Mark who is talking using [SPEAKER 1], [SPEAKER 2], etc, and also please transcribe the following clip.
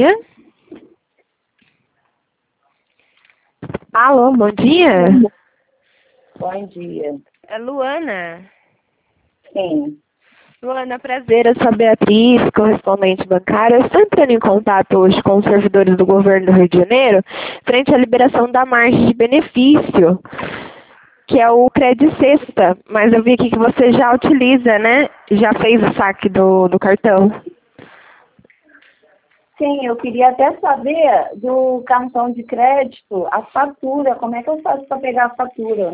[SPEAKER 1] dia. Alô, bom dia.
[SPEAKER 2] Bom dia.
[SPEAKER 1] É Luana.
[SPEAKER 2] Sim.
[SPEAKER 1] Luana, prazer, eu sou a Beatriz, correspondente bancária. Eu estou entrando em contato hoje com os servidores do governo do Rio de Janeiro, frente à liberação da margem de benefício, que é o Cred Sexta. Mas eu vi aqui que você já utiliza, né? Já fez o saque do cartão.
[SPEAKER 2] Sim, eu queria até saber do cartão de crédito, a fatura, como é que eu faço para pegar a fatura?